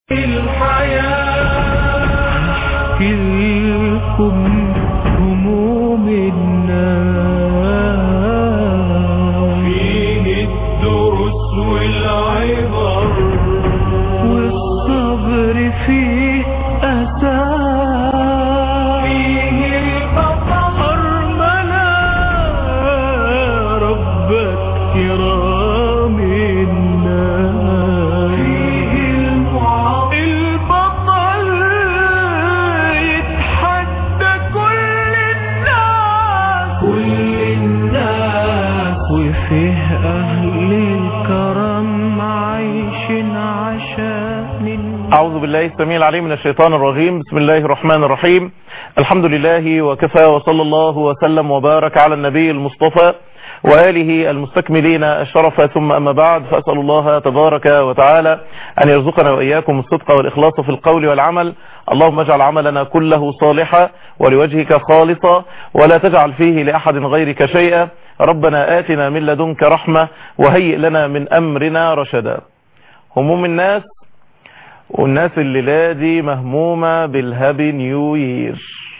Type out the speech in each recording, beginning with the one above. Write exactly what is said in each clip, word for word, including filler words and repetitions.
الحياة كلكم هموم الناس، فيه الدروس والعبر والصبر فيه أساس، فيه البطل أرمنا ربك كرام الناس، فيه المعاق البطل يتحدى كل الناس كل الناس، وفيه أهل الكرم عايشين عشان الناس. أعوذ بالله السميع العليم من الشيطان الرجيم. بسم الله الرحمن الرحيم. الحمد لله وكفى، وصلى الله وسلم وبارك على النبي المصطفى وآله المستكملين الشرف، ثم أما بعد، فأسأل الله تبارك وتعالى أن يرزقنا وإياكم الصدق والإخلاص في القول والعمل. اللهم اجعل عملنا كله صالحا ولوجهك خالصا، ولا تجعل فيه لأحد غيرك شيئا. ربنا آتنا من لدنك رحمة وهيئ لنا من أمرنا رشدا. هموم الناس، والناس الليلة دي مهمومة بالهابي نيو يير،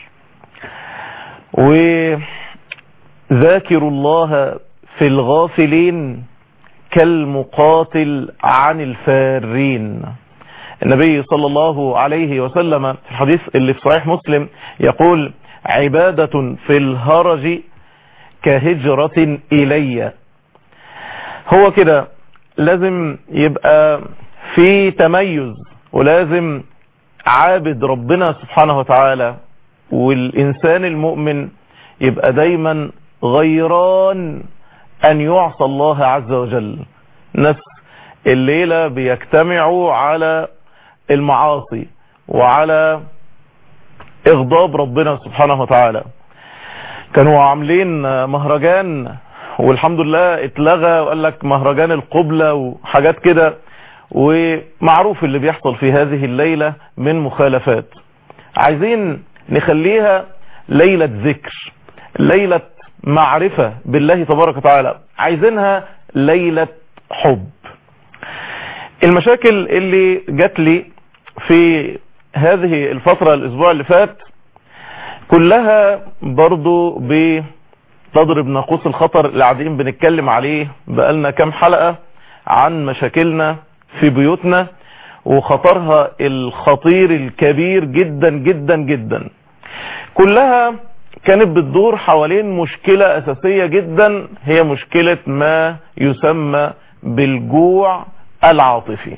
وذاكروا الله في الغافلين كالمقاتل عن الفارين. النبي صلى الله عليه وسلم في الحديث اللي في صحيح مسلم يقول: عبادة في الهرج كهجرة إلي. هو كده لازم يبقى في تميز، ولازم عابد ربنا سبحانه وتعالى، والإنسان المؤمن يبقى دايما غيران أن يعصى الله عز وجل. ناس الليلة بيجتمعوا على المعاصي وعلى إغضاب ربنا سبحانه وتعالى. كانوا عاملين مهرجان والحمد لله اتلغى، وقال لك مهرجان القبلة وحاجات كده، ومعروف اللي بيحصل في هذه الليلة من مخالفات. عايزين نخليها ليلة ذكر، ليلة معرفة بالله تبارك وتعالى، عايزينها ليلة حب. المشاكل اللي جات لي في هذه الفترة الاسبوع اللي فات كلها برضو بتضرب ناقوس الخطر اللي قاعدين بنتكلم عليه بقالنا كام حلقة عن مشاكلنا في بيوتنا وخطرها الخطير الكبير جدا جدا جدا. كلها كانت بتدور حوالين مشكلة أساسية جدا، هي مشكلة ما يسمى بالجوع العاطفي.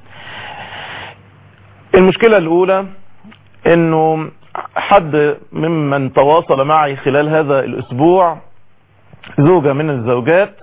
المشكلة الأولى إنه حد ممن تواصل معي خلال هذا الأسبوع، زوجة من الزوجات،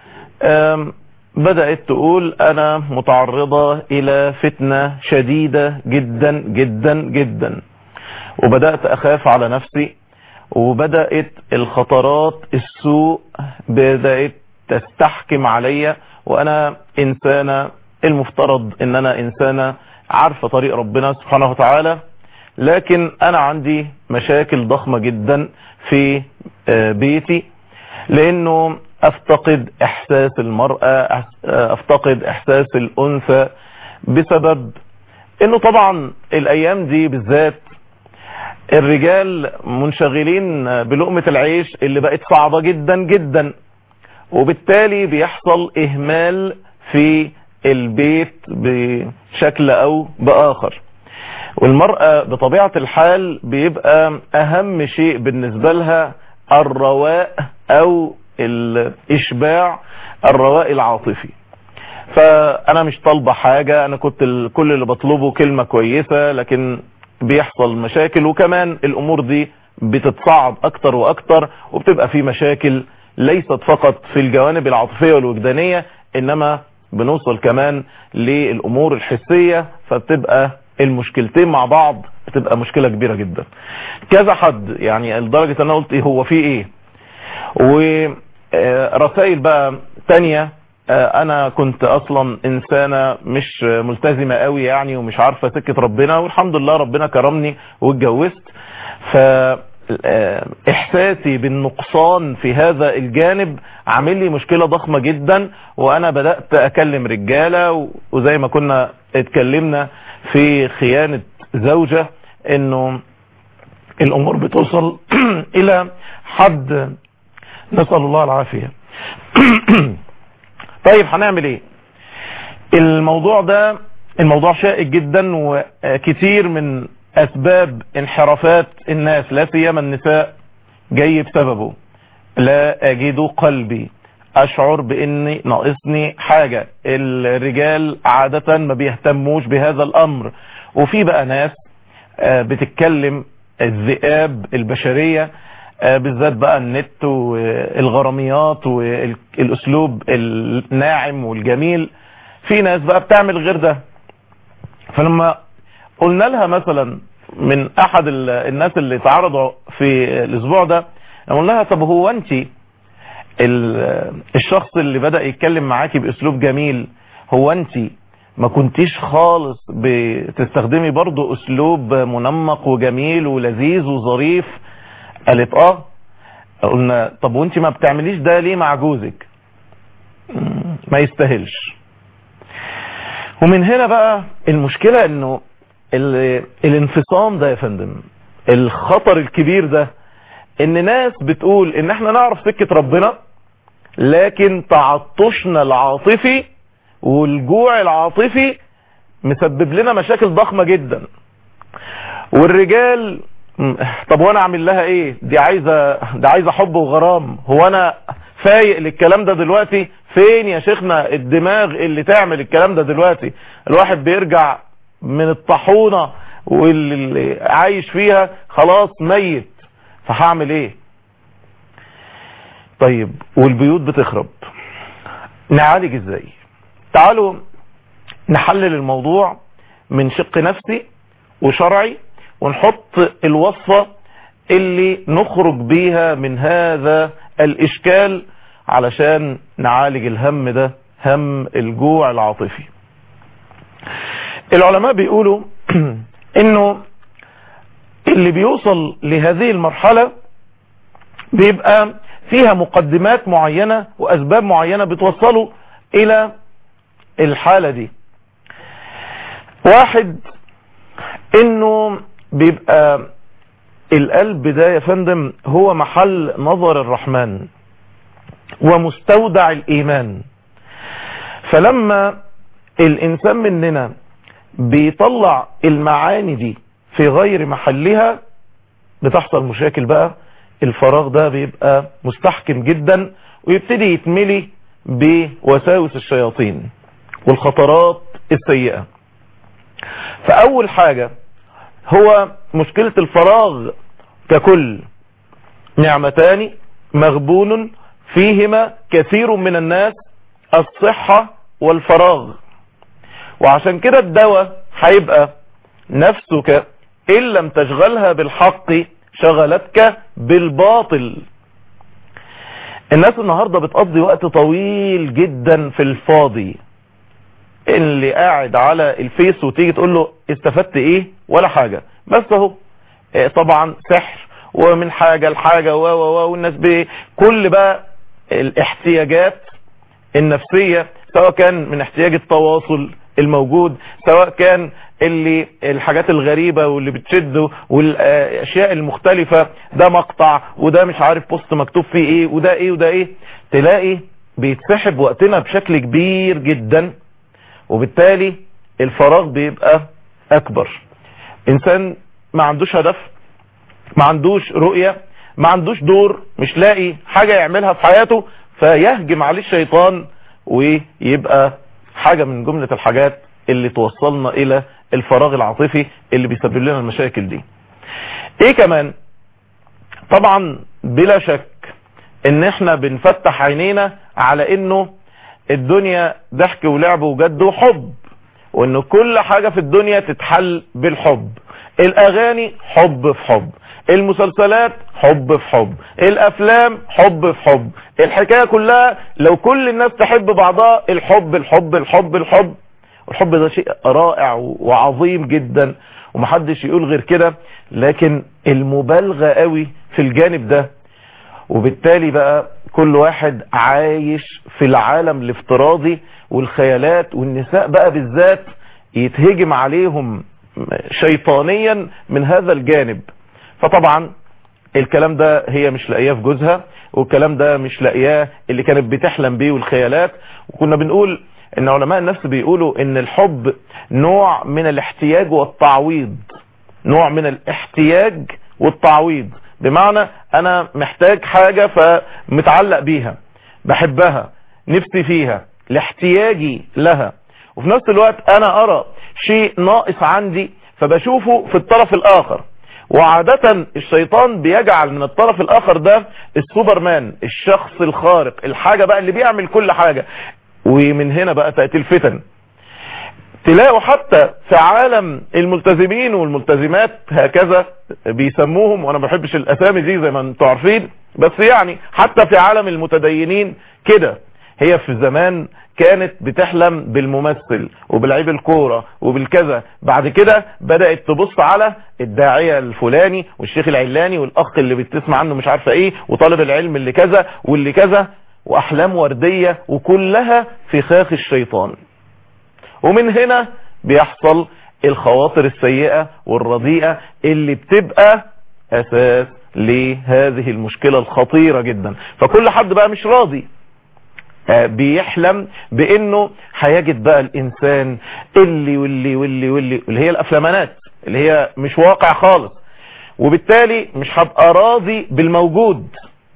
بدأت تقول أنا متعرضة إلى فتنة شديدة جدا جدا جدا، وبدأت أخاف على نفسي، وبدأت الخطرات السوء بدأت تستحكم عليا، وأنا إنسانة المفترض إن أنا إنسانة عارفة طريق ربنا سبحانه وتعالى، لكن أنا عندي مشاكل ضخمة جدا في بيتي، لأنه افتقد احساس المرأة، افتقد احساس الانثى، بسبب انه طبعا الايام دي بالذات الرجال منشغلين بلقمة العيش اللي بقت صعبة جدا جدا، وبالتالي بيحصل اهمال في البيت بشكل او باخر. والمرأة بطبيعة الحال بيبقى اهم شيء بالنسبة لها الرواء او الاشباع، الرواء العاطفي. فانا مش طالبة حاجة، انا كنت كل اللي بطلبه كلمة كويسة، لكن بيحصل مشاكل، وكمان الامور دي بتتصاعد اكتر واكتر، وبتبقى في مشاكل ليست فقط في الجوانب العاطفية والوجدانية، انما بنوصل كمان للامور الحسية، فبتبقى المشكلتين مع بعض بتبقى مشكلة كبيرة جدا. كذا حد يعني لدرجة انا قلت هو في ايه، ورسائل بقى تانية. انا كنت اصلا انسانة مش ملتزمة قوي يعني، ومش عارفة سكة ربنا، والحمد لله ربنا كرمني واتجوزت، فاحساسي بالنقصان في هذا الجانب عامل لي مشكلة ضخمة جدا. وانا بدأت اكلم رجالة، وزي ما كنا اتكلمنا في خيانة زوجة انه الامور بتوصل الى حد نسأل الله العافية. طيب هنعمل ايه؟ الموضوع ده الموضوع شائك جدا، وكتير من اسباب انحرافات الناس لا سيما النساء جاي بسببه. لا اجد قلبي، اشعر باني ناقصني حاجة. الرجال عادة ما بيهتموش بهذا الامر، وفي بقى ناس بتتكلم الذئاب البشرية، بالذات بقى النت والغراميات والاسلوب الناعم والجميل. في ناس بقى بتعمل غير ده. فلما قلنا لها مثلا من احد الناس اللي تعرضوا في الاسبوع ده، قلنا لها طب هو انت الشخص اللي بدأ يتكلم معاكي باسلوب جميل، هو انت ما كنتيش خالص بتستخدمي برضو اسلوب منمق وجميل ولذيذ وظريف؟ قالت اه. قلنا طب وانت ما بتعمليش ده ليه مع جوزك؟ ما يستاهلش. ومن هنا بقى المشكلة انه الانفصام ده يا فندم، الخطر الكبير ده، ان ناس بتقول ان احنا نعرف سكة ربنا، لكن تعطشنا العاطفي والجوع العاطفي مسبب لنا مشاكل ضخمة جدا. والرجال طب وانا اعمل لها ايه؟ دي عايزة دي عايزة حب وغرام. هو انا فايق للكلام ده دلوقتي؟ فين يا شيخنا الدماغ اللي تعمل الكلام ده دلوقتي؟ الواحد بيرجع من الطاحونة واللي عايش فيها خلاص ميت، فهعمل ايه؟ طيب والبيوت بتخرب، نعالج ازاي؟ تعالوا نحلل الموضوع من شق نفسي وشرعي، ونحط الوصفة اللي نخرج بيها من هذا الاشكال علشان نعالج الهم ده، هم الجوع العاطفي. العلماء بيقولوا انه اللي بيوصل لهذه المرحلة بيبقى فيها مقدمات معينة واسباب معينة بتوصله الى الحالة دي. واحد، انه بيبقى القلب ده يا فندم هو محل نظر الرحمن ومستودع الايمان. فلما الانسان مننا بيطلع المعاني دي في غير محلها بتحصل مشاكل بقى. الفراغ ده بيبقى مستحكم جدا، ويبتدي يتملي بوساوس الشياطين والخطرات السيئة. فأول حاجة هو مشكلة الفراغ ككل. نعمتان مغبون فيهما كثير من الناس، الصحة والفراغ. وعشان كده الدواء هيبقى نفسك إن لم تشغلها بالحق شغلتك بالباطل. الناس النهاردة بتقضي وقت طويل جدا في الفاضي. اللي قاعد على الفيس وتيجي تقول له استفدت ايه؟ ولا حاجة. بس اهو طبعا سحر ومن حاجة لحاجة و و والناس بكل بقى الاحتياجات النفسية، سواء كان من احتياج التواصل الموجود، سواء كان اللي الحاجات الغريبة واللي بتشده والاشياء المختلفة، ده مقطع وده مش عارف بوست مكتوب فيه ايه وده ايه وده ايه. تلاقي بيتسحب وقتنا بشكل كبير جدا، وبالتالي الفراغ بيبقى اكبر. انسان ما عندوش هدف، ما عندوش رؤية، ما عندوش دور، مش لاقي حاجة يعملها في حياته، فيهجم عليه الشيطان ويبقى حاجة من جملة الحاجات اللي توصلنا الى الفراغ العاطفي اللي بيسبب لنا المشاكل دي. ايه كمان؟ طبعا بلا شك ان احنا بنفتح عينينا على انه الدنيا ضحك ولعب وجد وحب، وانه كل حاجة في الدنيا تتحل بالحب. الاغاني حب في حب، المسلسلات حب في حب، الافلام حب في حب، الحكاية كلها لو كل الناس تحب بعضها الحب الحب الحب الحب. والحب ده شيء رائع وعظيم جدا ومحدش يقول غير كده، لكن المبالغة قوي في الجانب ده. وبالتالي بقى كل واحد عايش في العالم الافتراضي والخيالات، والنساء بقى بالذات يتهجم عليهم شيطانيا من هذا الجانب. فطبعا الكلام ده هي مش لاقياه في جوزها، والكلام ده مش لاقياه اللي كانت بتحلم بيه والخيالات. وكنا بنقول ان علماء النفس بيقولوا ان الحب نوع من الاحتياج والتعويض، نوع من الاحتياج والتعويض، بمعنى انا محتاج حاجة فمتعلق بيها، بحبها، نفسي فيها، لاحتياجي لها، وفي نفس الوقت انا ارى شيء ناقص عندي فبشوفه في الطرف الاخر. وعادة الشيطان بيجعل من الطرف الاخر ده السوبرمان، الشخص الخارق، الحاجة بقى اللي بيعمل كل حاجة. ومن هنا بقى تأتي الفتن. تلاقوا حتى في عالم الملتزمين والملتزمات هكذا بيسموهم، وانا ما بحبش الاسامي دي زي ما انتم عارفين، بس يعني حتى في عالم المتدينين كده. هي في زمان كانت بتحلم بالممثل وباللعيب الكورة وبالكذا، بعد كده بدأت تبص على الداعية الفلاني والشيخ العلاني والاخ اللي بتسمع عنه مش عارفة ايه وطالب العلم اللي كذا واللي كذا، واحلام وردية وكلها فخاخ الشيطان. ومن هنا بيحصل الخواطر السيئة والرديئة اللي بتبقى اساس لهذه المشكلة الخطيرة جدا. فكل حد بقى مش راضي، بيحلم بانه هيجد بقى الانسان اللي واللي واللي واللي اللي هي الافلامانات اللي هي مش واقع خالص، وبالتالي مش هبقى راضي بالموجود.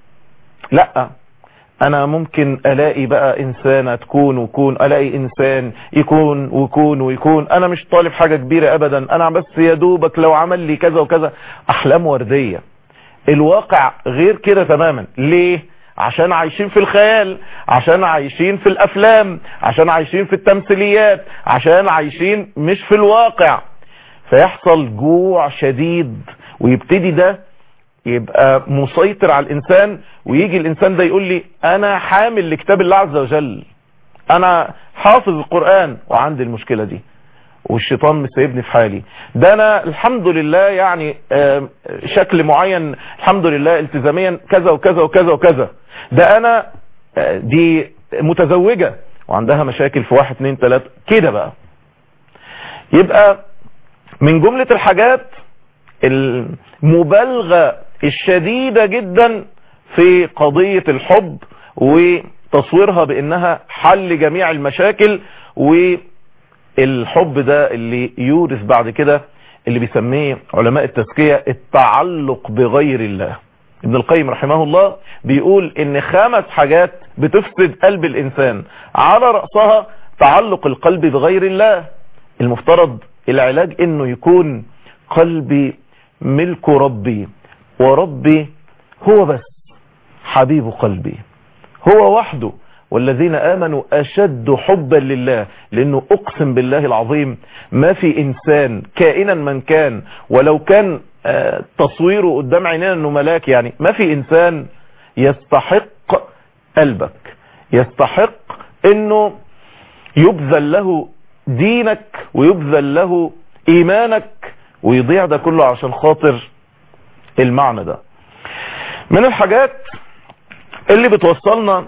لا، انا ممكن الاقي بقى انسانة تكون وكون، الاقي انسان يكون ويكون ويكون. انا مش طالب حاجة كبيرة ابدا، انا بس يا دوبك لو عمل لي كذا وكذا. احلام وردية. الواقع غير كده تماما. ليه؟ عشان عايشين في الخيال، عشان عايشين في الافلام، عشان عايشين في التمثيليات، عشان عايشين مش في الواقع. فيحصل جوع شديد، ويبتدي ده يبقى مسيطر على الانسان. ويجي الانسان ده يقول لي انا حامل لكتاب الله عز وجل، انا حافظ القرآن وعندي المشكلة دي، والشيطان مسيبني في حالي. ده انا الحمد لله يعني شكل معين الحمد لله التزاميا كذا وكذا وكذا وكذا. ده انا دي متزوجة وعندها مشاكل في واحد اتنين تلاتة كده بقى. يبقى من جملة الحاجات المبالغة الشديدة جدا في قضية الحب وتصويرها بانها حل جميع المشاكل، والحب ده اللي يورث بعد كده اللي بيسميه علماء التزكية التعلق بغير الله. ابن القيم رحمه الله بيقول ان خمس حاجات بتفسد قلب الانسان، على رأسها تعلق القلب بغير الله. المفترض العلاج انه يكون قلبي ملك ربي، وربي هو بس حبيب قلبي، هو وحده. والذين آمنوا أشد حبا لله، لأنه أقسم بالله العظيم ما في إنسان كائنا من كان، ولو كان تصويره قدام عينينا أنه ملاك، يعني ما في إنسان يستحق قلبك، يستحق أنه يبذل له دينك ويبذل له إيمانك ويضيع ده كله عشان خاطر المعنى ده. من الحاجات اللي بتوصلنا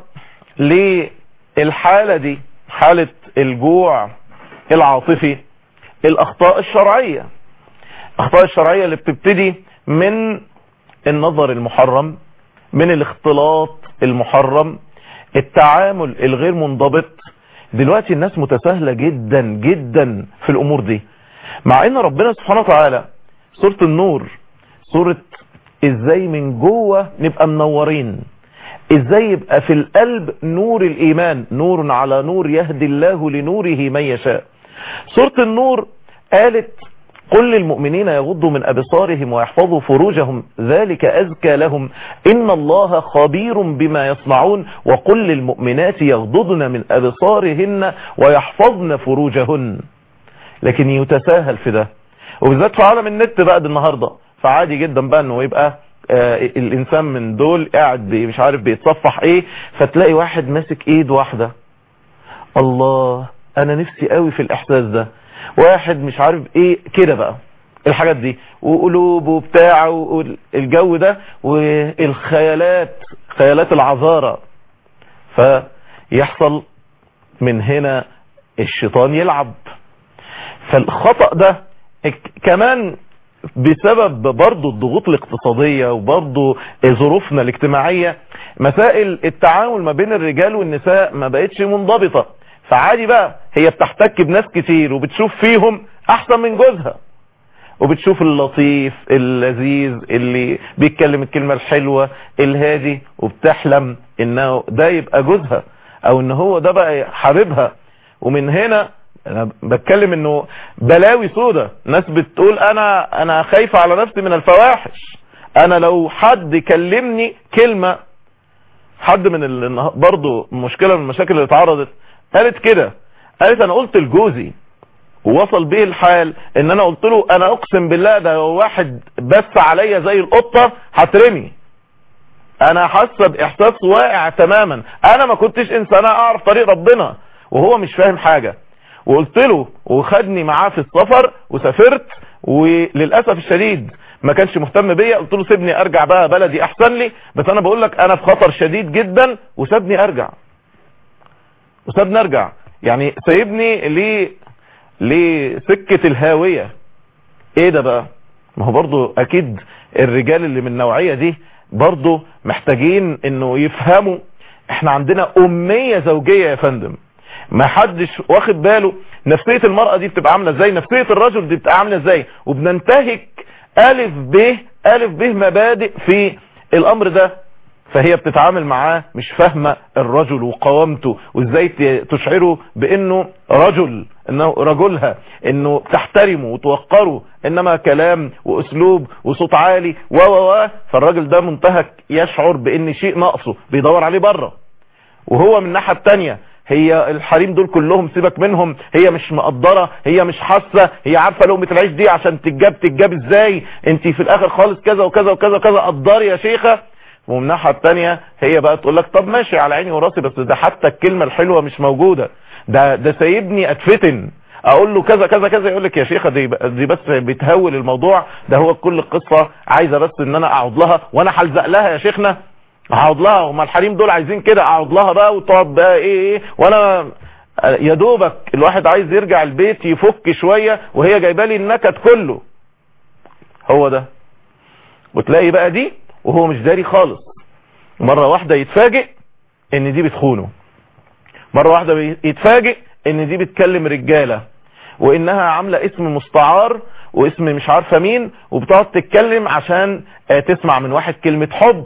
للحالة دي، حالة الجوع العاطفي، الأخطاء الشرعية. الأخطاء الشرعية اللي بتبتدي من النظر المحرم، من الاختلاط المحرم، التعامل الغير منضبط. دلوقتي الناس متساهلة جدا جدا في الأمور دي، مع ان ربنا سبحانه وتعالى سورة النور، سورة ازاي من جوه نبقى منورين، ازاي يبقى في القلب نور الايمان، نور على نور يهدي الله لنوره من يشاء. سورة النور قالت قل للمؤمنين يغضوا من ابصارهم ويحفظوا فروجهم ذلك ازكى لهم ان الله خبير بما يصنعون وقل للمؤمنات يغضضن من ابصارهن ويحفظن فروجهن. لكن يتساهل في ده، وبالذات في عالم النت بقى النهاردة، فعادي جدا بقى انه يبقى آه الانسان من دول قاعد مش عارف بيتصفح ايه، فتلاقي واحد ماسك ايد واحدة. الله، انا نفسي قوي في الاحساس ده. واحد مش عارف ايه كده بقى، الحاجات دي وقلوب وبتاع والجو ده والخيالات، خيالات العذارة. فيحصل من هنا الشيطان يلعب. فالخطأ ده كمان بسبب برضو الضغوط الاقتصادية وبرضو ظروفنا الاجتماعية، مسائل التعامل ما بين الرجال والنساء ما بقتش منضبطة. فعادي بقى هي بتحتك بناس كتير وبتشوف فيهم احسن من جوزها، وبتشوف اللطيف اللذيذ اللي بيتكلم الكلمة الحلوة الهادي، وبتحلم انه ده يبقى جوزها او ان هو ده بقى حبيبها. ومن هنا انا بتكلم انه بلاوي سودة. ناس بتقول انا انا خايفة على نفسي من الفواحش، انا لو حد كلمني كلمة، حد من ال... برضو مشكلة من المشاكل اللي اتعرضت قالت كده، قالت انا قلت لجوزي ووصل بيه الحال ان انا قلت له انا اقسم بالله ده واحد بس عليا زي القطة هترمي، انا حاسه باحساس واقع تماما، انا ما كنتش انسانه اعرف طريق ربنا وهو مش فاهم حاجة. وقلت له وخدني معاه في السفر وسافرت، وللأسف الشديد ما كانش مهتم بيا، قلت له سيبني ارجع بقى بلدي احسن لي، بس انا بقول لك انا في خطر شديد جدا، وسابني ارجع وسابني ارجع يعني سايبني ليه لسكة الهاوية. ايه ده بقى؟ ما هو برضو اكيد الرجال اللي من النوعية دي برضو محتاجين انه يفهموا احنا عندنا امية زوجية يا فندم، ما حدش واخد باله نفسية المرأة دي بتبقى عاملة ازاي، نفسية الرجل دي بتبقى عاملة ازاي، وبننتهك الف ب الف ب مبادئ في الامر ده. فهي بتتعامل معاه مش فاهمة الرجل وقوامته وازاي تشعره بانه رجل، انه رجلها، انه تحترمه وتوقره، انما كلام واسلوب وصوت عالي و و فالراجل ده منتهك يشعر بان شيء ناقصه بيدور عليه بره. وهو من الناحية التانية هي الحريم دول كلهم سيبك منهم، هي مش مقدرة، هي مش حاسة، هي عارفة لقمة العيش دي عشان تتجاب تتجاب ازاي، انت في الاخر خالص كذا وكذا وكذا وكذا، قدري يا شيخة. ومن الناحية التانية هي بقى تقول لك طب ماشي على عيني وراسي، بس ده حتى الكلمة الحلوة مش موجودة، ده ده سايبني اتفتن، اقول له كذا كذا كذا يقول لك يا شيخة دي دي بس بتهول الموضوع، ده هو كل القصة عايزة بس ان انا اقعد لها وانا هلزق لها يا شيخنا، اقعد لها، وما الحريم دول عايزين كده اقعد لها بقى وتقعد بقى ايه ايه، وانا يا دوبك الواحد عايز يرجع البيت يفك شوية وهي جايبه لي النكد كله. هو ده. وتلاقي بقى دي وهو مش داري خالص، مرة واحدة يتفاجئ ان دي بتخونه، مرة واحدة يتفاجئ ان دي بتكلم رجالة وانها عاملة اسم مستعار واسم مش عارفة مين، وبتقعد تتكلم عشان تسمع من واحد كلمة حب.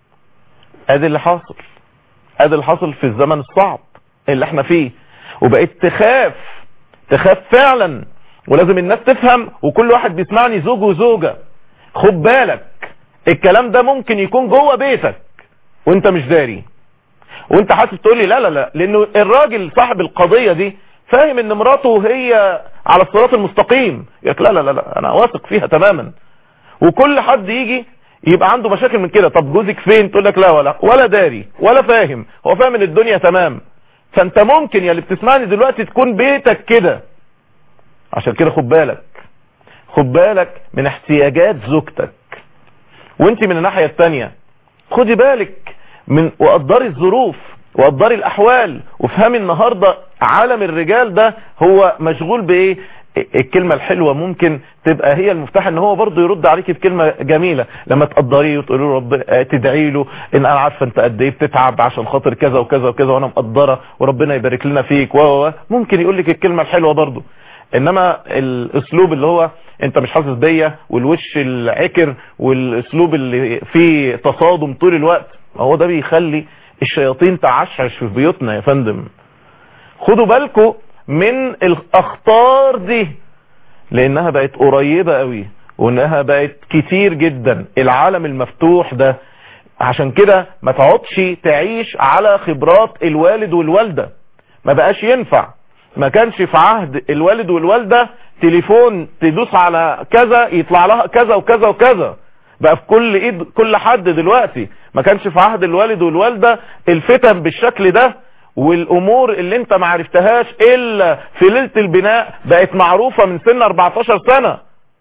ادي اللي حاصل، ادي اللي حاصل في الزمن الصعب اللي احنا فيه. وبقيت تخاف تخاف فعلا، ولازم الناس تفهم، وكل واحد بيسمعني زوج وزوجة خد بالك الكلام ده ممكن يكون جوه بيتك وانت مش داري، وانت حاسس تقول لي لا لا لا، لانه الراجل صاحب القضية دي فاهم ان مراته هي على الصراط المستقيم، يقول لا لا لا لا انا واثق فيها تماما. وكل حد يجي يبقى عنده مشاكل من كده، طب جوزك فين؟ تقول لك لا ولا ولا داري ولا فاهم، هو فاهم ان الدنيا تمام. فانت ممكن يا اللي بتسمعني دلوقتي تكون بيتك كده. عشان كده خد بالك خد بالك من احتياجات زوجتك، وانت من الناحية التانية خدي بالك من وقدري الظروف وقدري الاحوال، وفهمي النهاردة عالم الرجال ده هو مشغول بايه. الكلمة الحلوة ممكن تبقى هي المفتاح ان هو برضه يرد عليك بكلمة جميلة، لما تقدريه وتقولي له رب تدعي له ان انا عارفة انت قد ايه بتتعب عشان خاطر كذا وكذا وكذا وانا مقدرة وربنا يبارك لنا فيك و ممكن يقول لك الكلمة الحلوة برضه. انما الاسلوب اللي هو انت مش حاسس بيا والوش العكر والاسلوب اللي فيه تصادم طول الوقت، هو ده بيخلي الشياطين تعشعش في بيوتنا يا فندم. خدوا بالكم من الاخطار دي لانها بقت قريبة قوي وانها بقت كتير جدا العالم المفتوح ده. عشان كده ما تقعدش تعيش على خبرات الوالد والوالدة، ما بقاش ينفع. ما كانش في عهد الوالد والوالدة تليفون تدوس على كذا يطلع لها كذا وكذا وكذا، بقى في كل ايد كل حد دلوقتي. ما كانش في عهد الوالد والوالدة الفتن بالشكل ده، والامور اللي انت ما عرفتهاش الا في ليلة البناء بقت معروفة من سن اربعتاشر سنة.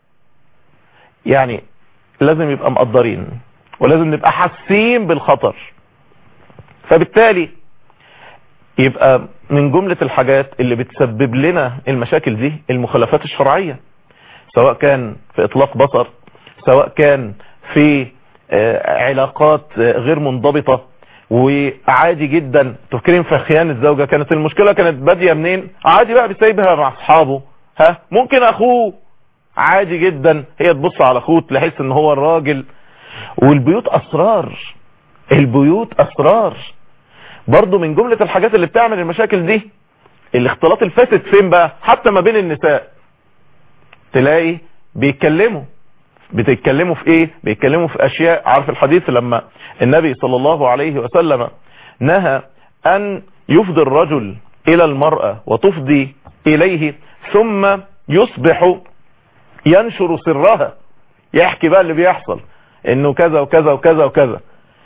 يعني لازم يبقى مقدرين ولازم نبقى حاسين بالخطر. فبالتالي يبقى من جملة الحاجات اللي بتسبب لنا المشاكل دي المخالفات الشرعية، سواء كان في اطلاق بصر، سواء كان في علاقات غير منضبطة. وعادي جدا تفكرين في خيانة الزوجة، كانت المشكلة كانت بادية منين؟ عادي بقى بيسيبها مع اصحابه، ها ممكن اخوه عادي جدا هي تبص على اخوه تحس ان هو الراجل. والبيوت اسرار، البيوت اسرار. برضو من جملة الحاجات اللي بتعمل المشاكل دي الاختلاط الفاسد. فين بقى؟ حتى ما بين النساء تلاقي بيتكلموا بتتكلموا في ايه؟ بيتكلموا في اشياء. عارف الحديث لما النبي صلى الله عليه وسلم نهى ان يفضي الرجل الى المرأة وتفضي اليه ثم يصبح ينشر سرها، يحكي بقى اللي بيحصل انه كذا وكذا وكذا وكذا،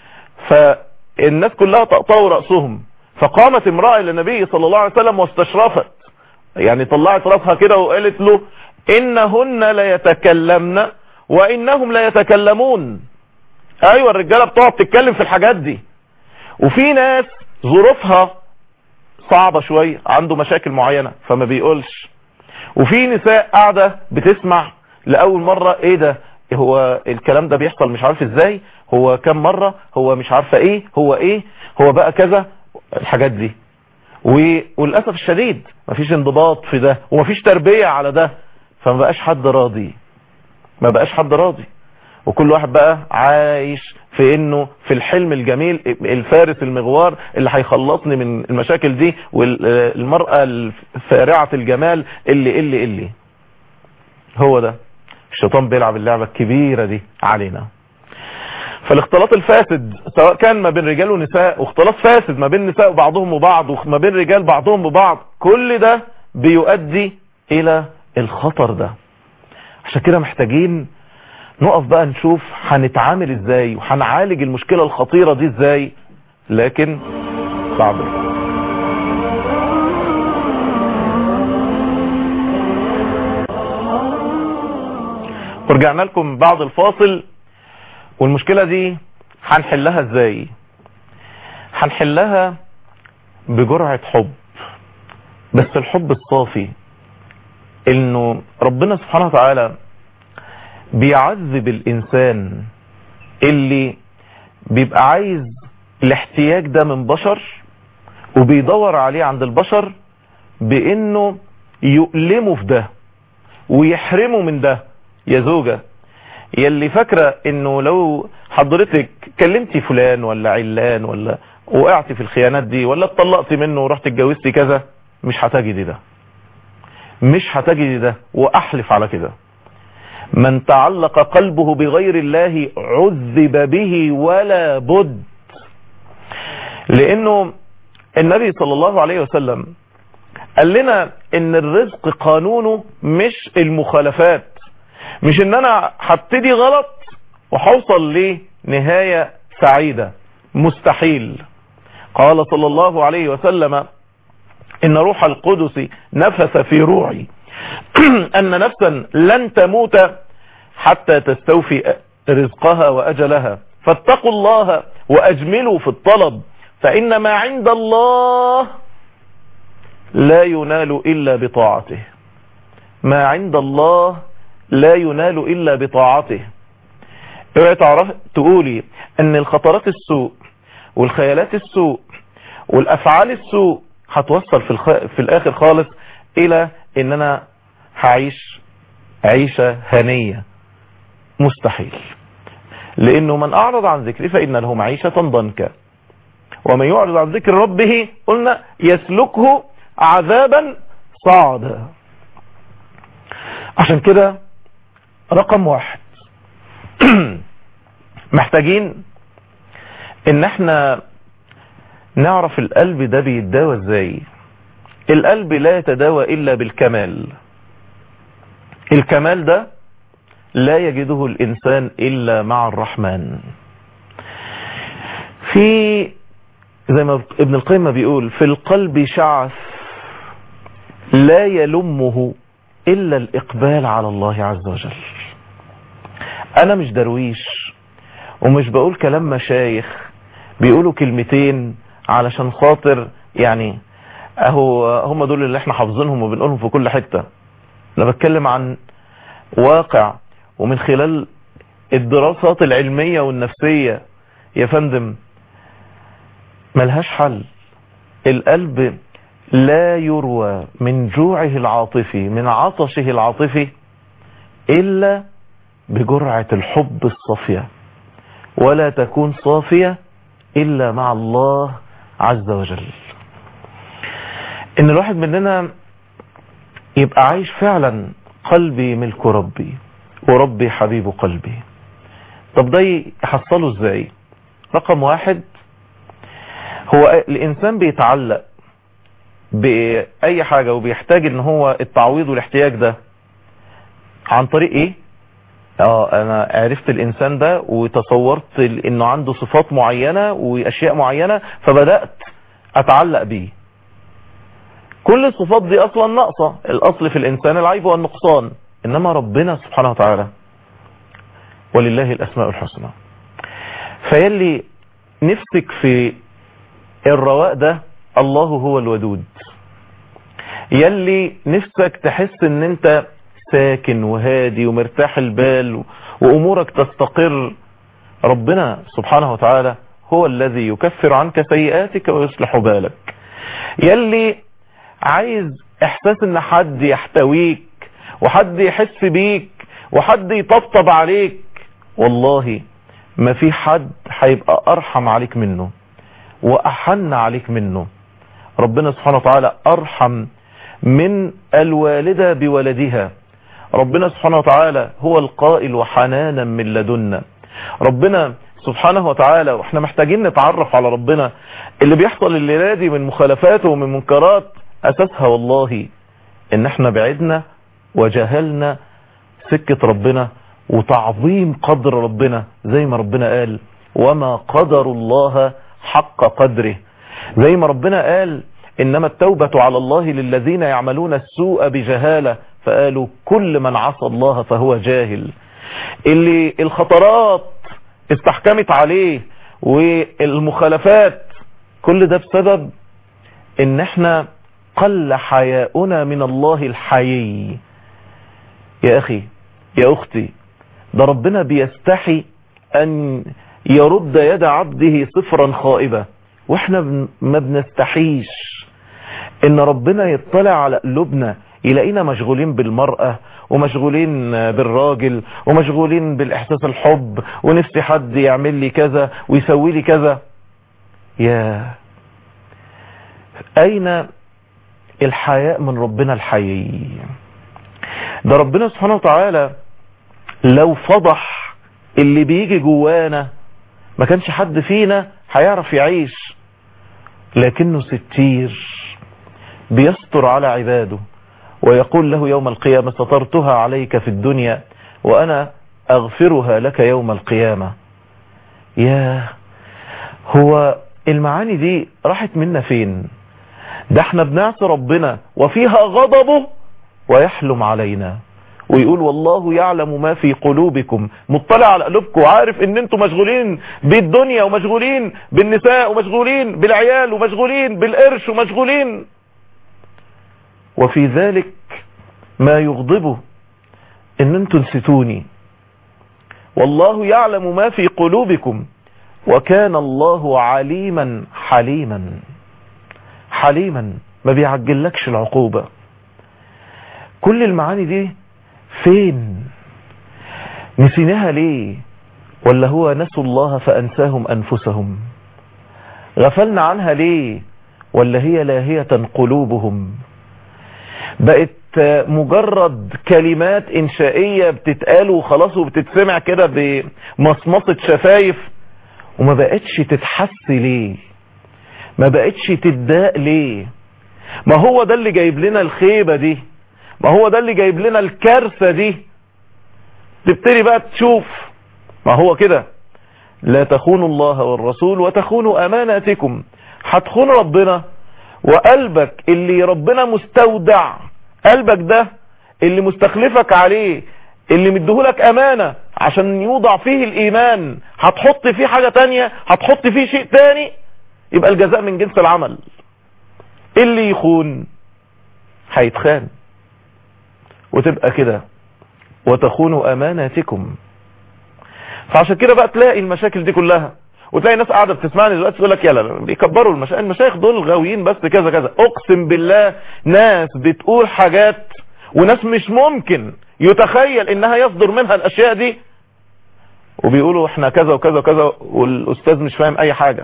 فالناس كلها تقطعوا رأسهم. فقامت امرأة للنبي صلى الله عليه وسلم واستشرفت، يعني طلعت رأسها كده وقالت له انهن لا يتكلمن وانهم لا يتكلمون. ايوه الرجالة بتقعد تتكلم في الحاجات دي. وفي ناس ظروفها صعبة شوية، عنده مشاكل معينة فما بيقولش. وفي نساء قاعدة بتسمع لأول مرة، ايه ده؟ هو الكلام ده بيحصل مش عارف ازاي، هو كم مرة، هو مش عارفة ايه، هو ايه، هو بقى كذا، الحاجات دي. وللأسف الشديد مفيش انضباط في ده ومفيش تربية على ده، فما بقاش حد راضي، ما بقاش حد راضي. وكل واحد بقى عايش في انه في الحلم الجميل، الفارس المغوار اللي هيخلصني من المشاكل دي، والمرأة الفارعة الجمال اللي اللي اللي هو ده. الشيطان بيلعب اللعبة الكبيرة دي علينا. فالاختلاط الفاسد سواء كان ما بين رجال ونساء، واختلاط فاسد ما بين نساء بعضهم وبعض، وما بين رجال بعضهم وبعض، كل ده بيؤدي الى الخطر ده. عشان كده محتاجين نقف بقى نشوف هنتعامل ازاي وهنعالج المشكلة الخطيرة دي ازاي. لكن صعب. ورجعنا لكم بعد الفاصل. والمشكلة دي هنحلها ازاي؟ هنحلها بجرعة حب، بس الحب الصافي. انه ربنا سبحانه وتعالى بيعذب الانسان اللي بيبقى عايز الاحتياج ده من بشر وبيدور عليه عند البشر، بانه يؤلمه في ده ويحرمه من ده. يا زوجة يلي فاكرة انه لو حضرتك كلمتي فلان ولا علان ولا وقعتي في الخيانات دي ولا اتطلقتي منه ورحت اتجوزتي كذا، مش هتجدي ده، مش هتجدي ده، واحلف على كده. من تعلق قلبه بغير الله عذب به ولا بد. لانه النبي صلى الله عليه وسلم قال لنا ان الرزق قانونه مش المخالفات، مش ان انا هبتدي غلط وهوصل لنهاية سعيدة، مستحيل. قال صلى الله عليه وسلم ان روح القدس نفث في روعي ان نفسا لن تموت حتى تستوفي رزقها واجلها، فاتقوا الله واجملوا في الطلب، فان ما عند الله لا ينال الا بطاعته. ما عند الله لا ينال الا بطاعته. اوعي تعرف تقولي ان الخطرات السوء والخيالات السوء والافعال السوء هتوصل في, الخ... في الاخر خالص الى ان انا هعيش عيشة هنية. مستحيل. لانه من اعرض عن ذكري فان له معيشة ضنكا ومن يعرض عن ذكر ربه قلنا يسلكه عذابا صعدا. عشان كده رقم واحد محتاجين ان احنا نعرف القلب ده بيتداوى ازاي. القلب لا يتداوى الا بالكمال. الكمال ده لا يجده الانسان الا مع الرحمن. في زي ما ابن القيم بيقول في القلب شعث لا يلمه الا الاقبال على الله عز وجل. انا مش درويش ومش بقول كلام مشايخ بيقولوا كلمتين علشان خاطر يعني اهو هم دول اللي احنا حافظينهم وبنقولهم في كل حتة. انا بتكلم عن واقع ومن خلال الدراسات العلمية والنفسية يا فندم ملهاش حل. القلب لا يروى من جوعه العاطفي من عطشه العاطفي إلا بجرعة الحب الصافية، ولا تكون صافية إلا مع الله عز وجل. إن الواحد مننا يبقى عايش فعلا قلبي ملك ربي وربي حبيب قلبي. طب ده يحصله ازاي؟ رقم واحد، هو الإنسان بيتعلق بأي حاجة وبيحتاج ان هو التعويض والاحتياج ده عن طريق ايه؟ اه انا عرفت الانسان ده وتصورت انه عنده صفات معينة واشياء معينة فبدأت اتعلق بيه. كل الصفات دي اصلا ناقصة، الاصل في الانسان العيب والنقصان، انما ربنا سبحانه وتعالى ولله الاسماء الحسنى. فيلي نفسك في الرواء ده، الله هو الودود. يلي نفسك تحس ان انت ساكن وهادي ومرتاح البال وامورك تستقر، ربنا سبحانه وتعالى هو الذي يكفر عنك سيئاتك ويصلح بالك. يلي عايز احساس ان حد يحتويك وحد يحس بيك وحد يطبطب عليك، والله ما في حد هيبقى ارحم عليك منه واحن عليك منه. ربنا سبحانه وتعالى ارحم من الوالدة بولدها. ربنا سبحانه وتعالى هو القائل وحنانا من لدنا. ربنا سبحانه وتعالى، واحنا محتاجين نتعرف على ربنا. اللي بيحصل الليلة دي من مخالفات ومن منكرات اساسها والله ان احنا بعدنا وجهلنا سكة ربنا وتعظيم قدر ربنا، زي ما ربنا قال وما قدر الله حق قدره. زي ما ربنا قال إنما التوبة على الله للذين يعملون السوء بجهالة، فقالوا كل من عصى الله فهو جاهل. اللي الخطرات استحكمت عليه والمخالفات، كل ده بسبب ان احنا قل حياؤنا من الله الحيي. يا اخي يا اختي، ده ربنا بيستحي ان يرد يد عبده صفرا خائبة، واحنا ما بنستحيش ان ربنا يطلع على قلوبنا يلاقينا مشغولين بالمرأة ومشغولين بالراجل ومشغولين بالاحساس الحب ونفسي حد يعمل لي كذا ويسوي لي كذا. يا اين الحياء من ربنا الحيي؟ ده ربنا سبحانه وتعالى لو فضح اللي بيجي جوانا ما كانش حد فينا هيعرف يعيش، لكنه ستير بيستر على عباده ويقول له يوم القيامة سترتها عليك في الدنيا وأنا أغفرها لك يوم القيامة. يا هو المعاني دي راحت منا فين؟ ده احنا بنعصي ربنا وفيها غضبه ويحلم علينا ويقول والله يعلم ما في قلوبكم، مطلع على قلوبكم وعارف ان انتم مشغولين بالدنيا ومشغولين بالنساء ومشغولين بالعيال ومشغولين بالقرش ومشغولين، وفي ذلك ما يغضبه ان انتم نسيتوني. والله يعلم ما في قلوبكم وكان الله عليما حليما. حليما ما بيعجلكش العقوبة. كل المعاني دي فين؟ نسيناها ليه؟ ولا هو نسوا الله فأنساهم أنفسهم؟ غفلنا عنها ليه؟ ولا هي لاهية قلوبهم؟ بقت مجرد كلمات إنشائية بتتقال وخلاص وبتتسمع كده بمصمصة شفايف وما بقتش تتحس ليه؟ ما بقتش تداء ليه؟ ما هو ده اللي جايب لنا الخيبة دي، ما هو ده اللي جايب لنا الكارثة دي. تبتدي بقى تشوف، ما هو كده لا تخونوا الله والرسول وتخونوا أماناتكم. هتخون ربنا وقلبك اللي ربنا مستودع، قلبك ده اللي مستخلفك عليه، اللي مديهولك أمانة عشان يوضع فيه الإيمان، هتحط فيه حاجة تانية، هتحط فيه شيء تاني، يبقى الجزاء من جنس العمل. اللي يخون هيتخان، وتبقى كده وتخونوا اماناتكم. فعشان كده بقى تلاقي المشاكل دي كلها، وتلاقي ناس قاعده بتسمعني دلوقتي تقول لك يلا بيكبروا المشايخ، المشايخ دول غاويين بس كذا كذا. اقسم بالله ناس بتقول حاجات وناس مش ممكن يتخيل انها يصدر منها الاشياء دي، وبيقولوا احنا كذا وكذا وكذا، والاستاذ مش فاهم اي حاجه،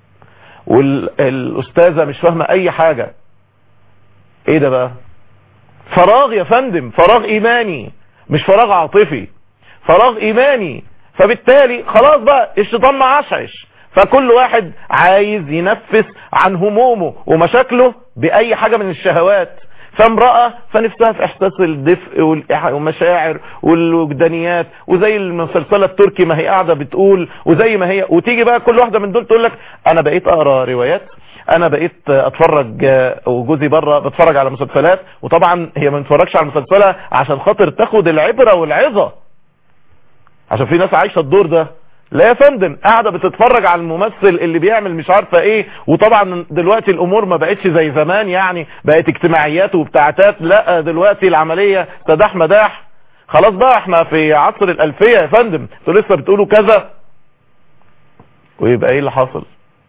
والاستاذه مش فاهمه اي حاجه. ايه ده بقى؟ فراغ يا فندم، فراغ ايماني مش فراغ عاطفي، فراغ ايماني. فبالتالي خلاص بقى الشيطان معشعش، فكل واحد عايز ينفس عن همومه ومشاكله بأي حاجة من الشهوات. فامرأة فنفسها في احساس الدفء والمشاعر والوجدانيات، وزي المسلسلة التركي ما هي قاعدة بتقول، وزي ما هي، وتيجي بقى كل واحدة من دول تقول لك انا بقيت اقرا روايات، انا بقيت اتفرج، وجوزي بره بتفرج على مسلسلات. وطبعا هي ما بتتفرجش على المسلسلة عشان خاطر تاخد العبرة والعظة، عشان في ناس عايشة الدور ده. لا يا فندم، قاعدة بتتفرج على الممثل اللي بيعمل مش عارفة ايه. وطبعا دلوقتي الامور ما بقتش زي زمان، يعني بقت اجتماعيات وبتاعتات. لا دلوقتي العملية سداح مداح، خلاص بقى احنا في عصر الالفية يا فندم، انتوا لسه بتقولوا كذا. ويبقى ايه اللي حصل؟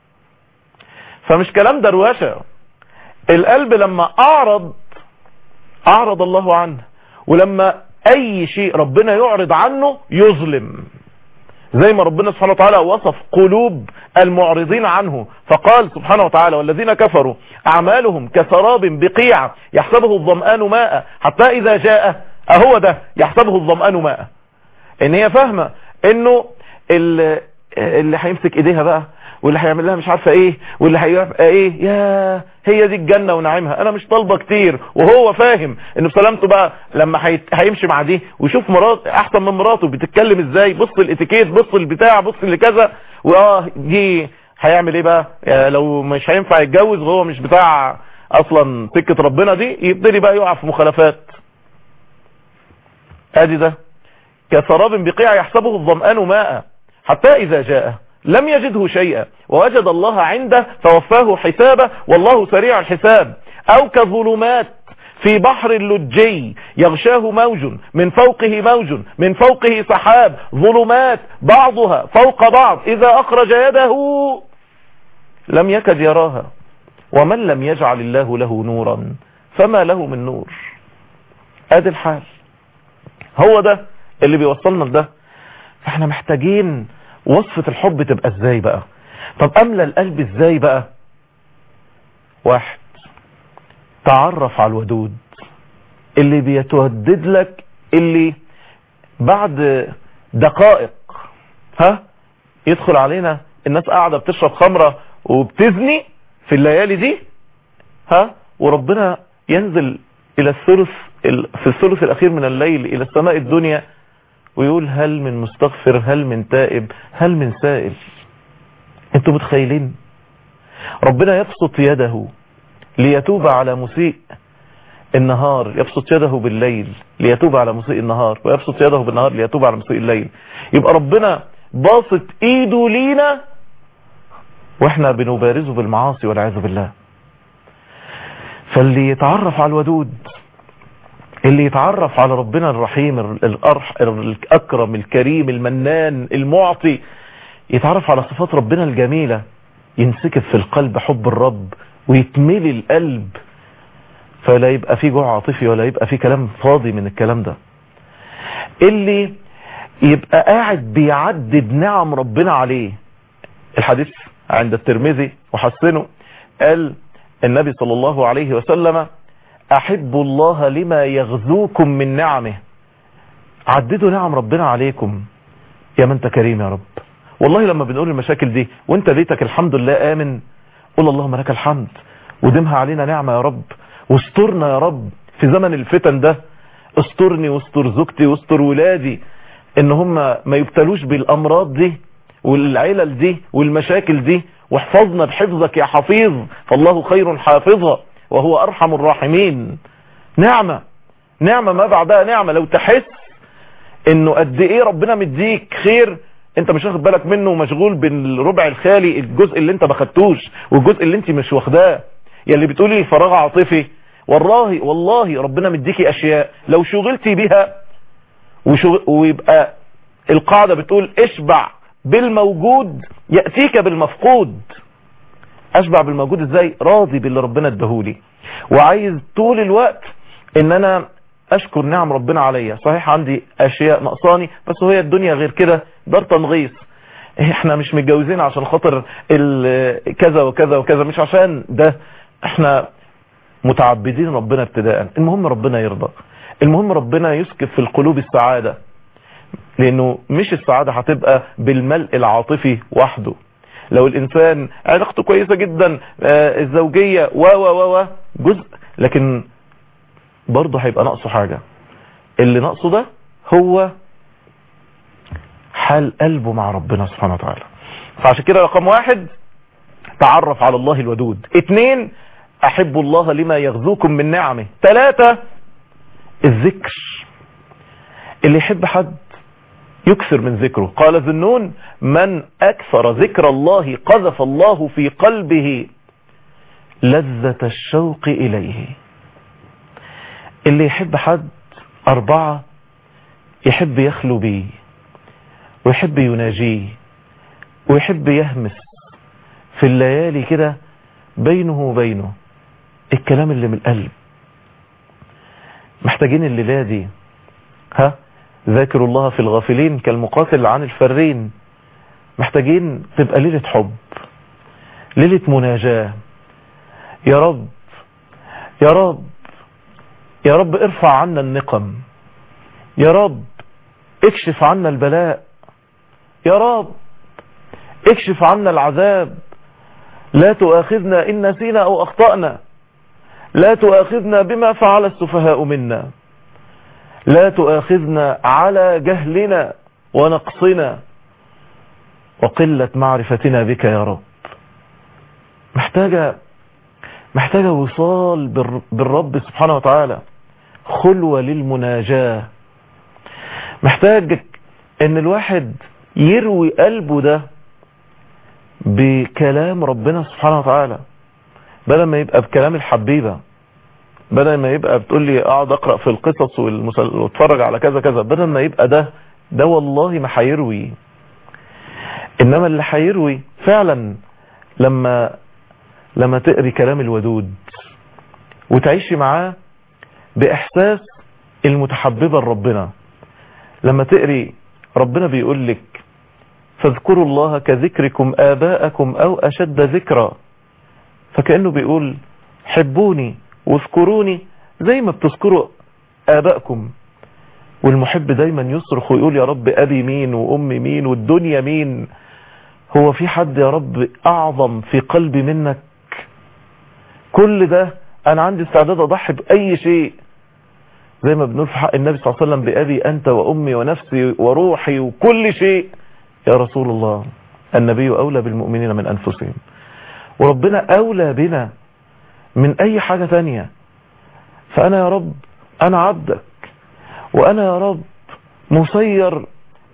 فمش كلام دروشة. القلب لما اعرض اعرض الله عنه، ولما اي شيء ربنا يعرض عنه يظلم، زي ما ربنا سبحانه وتعالى وصف قلوب المعرضين عنه فقال سبحانه وتعالى والذين كفروا اعمالهم كسراب بقيع يحسبه الظمآن ماء حتى اذا جاء. اهو ده يحسبه الظمآن ماء، ان هي فاهمة انه اللي, اللي هيمسك ايديها بقى، واللي هيعمل لها مش عارفه ايه، واللي هيبقى ايه، يا هي دي الجنه ونعيمها، انا مش طالبه كتير. وهو فاهم ان بسلامته بقى لما هيمشي مع دي ويشوف مرات احسن من مراته بتتكلم ازاي، بص الاتيكيت، بص البتاع، بص اللي كذا، واه دي هيعمل ايه بقى لو مش هينفع يتجوز وهو مش بتاع اصلا سكه ربنا دي، يبتدي بقى يقع في مخالفات. ادي ده كسراب بقيع يحسبه الظمآن ماء حتى اذا جاء لم يجده شيئا ووجد الله عنده فوفاه حسابه والله سريع الحساب. او كظلمات في بحر اللجي يغشاه موج من فوقه موج من فوقه سحاب، ظلمات بعضها فوق بعض اذا اخرج يده لم يكد يراها ومن لم يجعل الله له نورا فما له من نور. ادي الحال، هو ده اللي بيوصلنا لده. فاحنا محتاجين وصفة الحب تبقى ازاي بقى؟ طب املى القلب ازاي بقى؟ واحد، تعرف على الودود اللي بيتودد لك، اللي بعد دقائق ها يدخل علينا الناس قاعدة بتشرب خمرة وبتزني في الليالي دي ها، وربنا ينزل الى الثلث في الثلث الاخير من الليل الى السماء الدنيا ويقول هل من مستغفر، هل من تائب، هل من سائل. انتوا متخيلين؟ ربنا يبسط يده ليتوب على مسيء النهار، يبسط يده بالليل ليتوب على مسيء النهار، ويبسط يده بالنهار ليتوب على مسيء الليل. يبقى ربنا باسط ايده لينا واحنا بنبارزه بالمعاصي والعياذ بالله. فاللي يتعرف على الودود، اللي يتعرف على ربنا الرحيم الأرح الأكرم الكريم المنان المعطي، يتعرف على صفات ربنا الجميلة، ينسكب في القلب حب الرب ويتملي القلب، فلا يبقى فيه جوع عاطفي ولا يبقى فيه كلام فاضي من الكلام ده. اللي يبقى قاعد بيعدد نعم ربنا عليه. الحديث عند الترمذي وحسنه، قال النبي صلى الله عليه وسلم احب الله لما يغزوكم من نعمه. عددوا نعم ربنا عليكم يا من انت كريم يا رب. والله لما بنقول المشاكل دي وانت بيتك الحمد لله امن، قول اللهم لك الحمد ودمها علينا نعمة يا رب، واسترنا يا رب في زمن الفتن ده، استرني واستر زوجتي واستر ولادي ان هم ما يبتلوش بالامراض دي والعلل دي والمشاكل دي، واحفظنا بحفظك يا حفيظ فالله خير حافظا وهو ارحم الراحمين. نعمة نعمة ما بعدها نعمة. لو تحس انه قد ايه ربنا مديك خير انت مش واخد بالك منه ومشغول بالربع الخالي، الجزء اللي انت ما خدتوش والجزء اللي انت مش واخداه. يلي بتقولي فراغ عاطفي، والله والله ربنا مديكي اشياء لو شغلتي بها وشغل ويبقى القاعدة بتقول اشبع بالموجود يأتيك بالمفقود. اشبع بالموجود ازاي؟ راضي باللي ربنا اداهولي، وعايز طول الوقت ان انا اشكر نعم ربنا عليا. صحيح عندي اشياء نقصاني، بس هي الدنيا غير كده دار تنغيص. احنا مش متجوزين عشان خاطر كذا وكذا وكذا، مش عشان ده، احنا متعبدين ربنا ابتداء. المهم ربنا يرضى، المهم ربنا يسكب في القلوب السعادة، لانه مش السعادة هتبقى بالملء العاطفي وحده. لو الانسان علاقته كويسة جدا، الزوجية و و و جزء، لكن برضه هيبقى ناقصه حاجة. اللي ناقصه ده هو حال قلبه مع ربنا سبحانه وتعالى. فعشان كده رقم واحد تعرف على الله الودود. اتنين احب الله لما يغذوكم من نعمه. تلاتة الذكر. اللي يحب حد يكثر من ذكره. قال ذنون من اكثر ذكر الله قذف الله في قلبه لذة الشوق اليه. اللي يحب حد اربعة يحب يخلو بيه، ويحب يناجيه، ويحب يهمس في الليالي كده بينه وبينه الكلام اللي من القلب. محتاجين الليلة دي، ها ذاكروا الله في الغافلين كالمقاتل عن الفرين. محتاجين تبقى ليلة حب، ليلة مناجاة. يا رب يا رب يا رب ارفع عنا النقم، يا رب اكشف عنا البلاء، يا رب اكشف عنا العذاب. لا تؤاخذنا إن نسينا أو أخطأنا، لا تؤاخذنا بما فعل السفهاء منا، لا تؤاخذنا على جهلنا ونقصنا وقلة معرفتنا بك يا رب. محتاجة محتاجة وصال بالرب سبحانه وتعالى، خلوة للمناجاة. محتاج ان الواحد يروي قلبه ده بكلام ربنا سبحانه وتعالى، بدل ما يبقى بكلام الحبيبة، بدل ما يبقى بتقول لي اقعد اقرأ في القصص واتفرج على كذا كذا، بدل ما يبقى ده ده والله ما هيروي. انما اللي هيروي فعلا لما لما تقري كلام الودود وتعيشي معاه باحساس المتحببة لربنا. لما تقري ربنا بيقول لك فاذكروا الله كذكركم آباءكم أو أشد ذكرا، فكأنه بيقول حبوني واذكروني زي ما بتذكروا آباءكم. والمحب دايما يصرخ ويقول يا رب أبي مين وأمي مين والدنيا مين، هو في حد يا رب أعظم في قلبي منك؟ كل ده أنا عندي استعداد أضحي بأي شيء، زي ما بنقول في حق النبي صلى الله عليه وسلم بأبي أنت وأمي ونفسي وروحي وكل شيء يا رسول الله. النبي أولى بالمؤمنين من أنفسهم، وربنا أولى بنا من أي حاجة تانية. فأنا يا رب أنا عبدك، وأنا يا رب مسير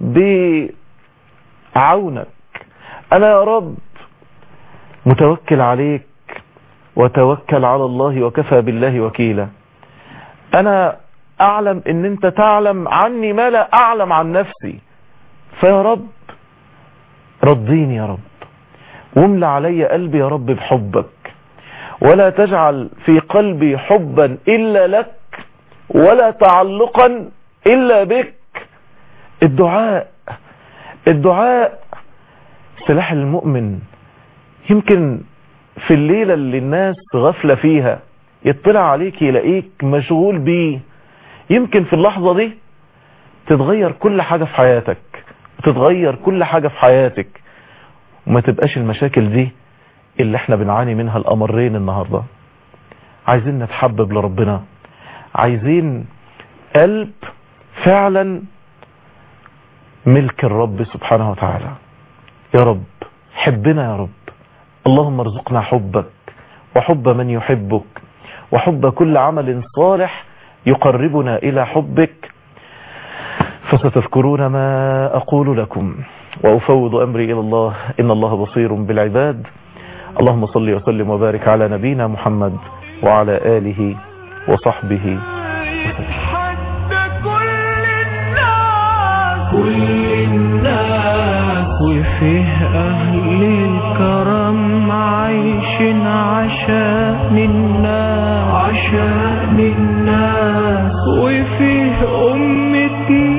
بعونك، أنا يا رب متوكل عليك، وتوكل على الله وكفى بالله وكيلا. أنا أعلم أن أنت تعلم عني ما لا أعلم عن نفسي، فيا رب رضيني يا رب، واملى علي قلبي يا رب بحبك، ولا تجعل في قلبي حبا إلا لك ولا تعلقا إلا بك. الدعاء الدعاء سلاح المؤمن. يمكن في الليلة اللي الناس غفلة فيها يطلع عليك يلاقيك مشغول بيه، يمكن في اللحظة دي تتغير كل حاجة في حياتك، تتغير كل حاجة في حياتك، وما تبقاش المشاكل دي اللي احنا بنعاني منها الأمرين النهاردة. عايزين نتحبب لربنا، عايزين قلب فعلا ملك الرب سبحانه وتعالى. يا رب حبنا يا رب، اللهم ارزقنا حبك وحب من يحبك وحب كل عمل صالح يقربنا إلى حبك. فستذكرون ما أقول لكم وأفوض أمري إلى الله إن الله بصير بالعباد. اللهم صل وسلم وبارك على نبينا محمد وعلى آله وصحبه يتحدى كل الناس كل الناس وفيه أهل الكرم عايشين عشان الناس عشان الناس وفيه أمة